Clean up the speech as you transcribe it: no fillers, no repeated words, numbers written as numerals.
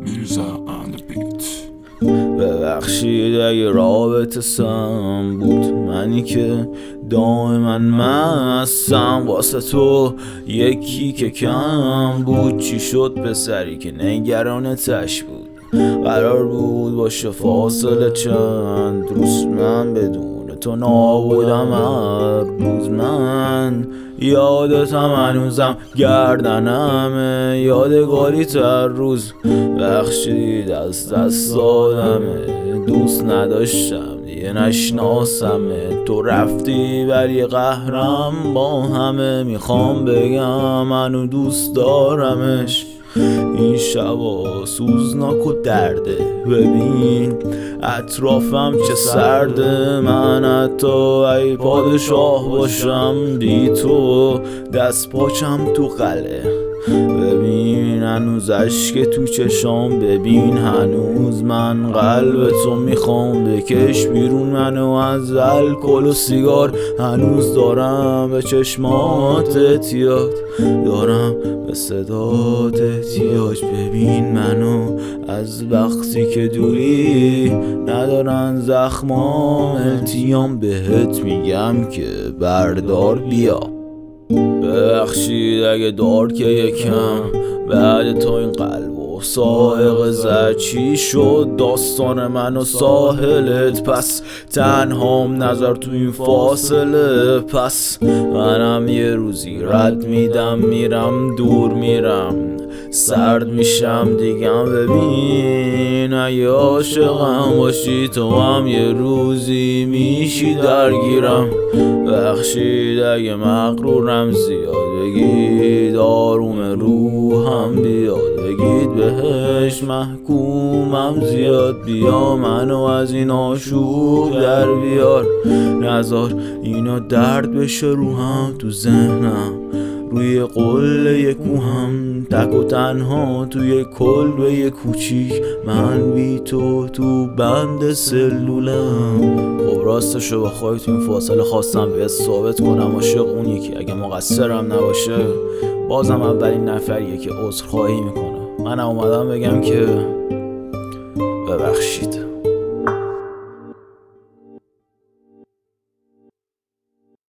ببخشید اگه رابطه سم بود، منی که دائما مستم، واسه تو یکی که کم بود. چی شد پسری که نگرانتش بود؟ قرار بود باشه فاصله چند روز، من بدون تو نابودم هر روز. من یادتم هنوزم گردنمه، یادگاری تر روز. بخشید از دست دادمه، دوست نداشتم دیگه نشناسمه. تو رفتی ولی قهرم با همه، میخوام بگم منو دوست دارمش. این شبا سوزناک و درده، ببین اطرافم چه سرده. من حتی ای پادشاه باشم بی تو، دست پاچم تو قلعه. ببین هنوز عشق تو چشام، ببین هنوز من قلب تو میخوام. بکش بیرون منو از الکل و سیگار، هنوز دارم به چشمات احتیاج، دارم به صدات احتیاج. ببین منو از وقتی که دوری، ندارن زخمام التیام. بهت میگم که بردار بیا. ببخشید اگه دار که یکم بعد تو این قلب و سائق زد. چی شد داستان من و ساحلت؟ پس تنهام نظر تو این فاصله. پس منم یه روزی رد میدم، میرم دور، میرم سرد میشم دیگم. ببین اگه عاشقم باشی تو هم یه روزی میشی درگیرم. بخشید اگه مغرورم زیاد، بگید آروم روحم بیاد. بگید بهش محکومم زیاد، بیا منو از این آشوب در بیار. نذار اینا درد بشه روحم، تو ذهنم روی قله کوهم، تک و تنها توی کلبه کوچیک. من بی تو بند سلولم. خب راستشو بخوای تو این فاصله خواستم بهت ثابت کنم عاشق اون یکی اگه مقصرم نباشه، بازم اولین نفریه که عذرخواهی میکنه. من اومدم بگم که ببخشید.